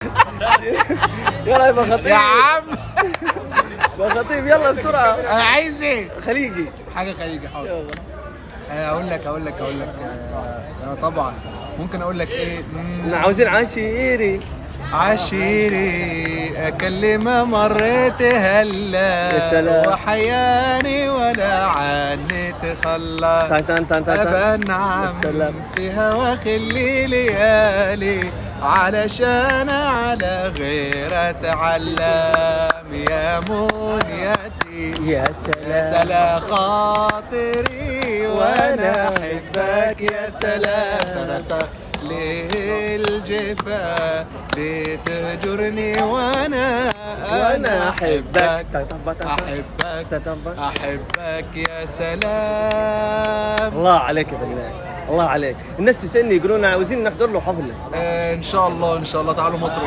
يلا يا خطيب يا عم يا خطيب يلا بسرعة. عايز ايه؟ خليجي. حاجة خليجي حاضر. يلا. اقول لك طبعا ممكن اقول لك ايه؟ عاوزين عشيري كلمة مريت هلا يا سلام. وحياني ولا عني تخلى بنعم في هوا خلي ليالي علشان على غير اتعلم يا منيتي يا سلام خاطري وانا احبك يا سلام ليه الجفا ليه تهجرني وانا احبك يا سلام. الله عليك يا فنان الله عليك. الناس تسألني يقولون عاوزين نحضر له حفلة. ان شاء الله تعالوا مصر.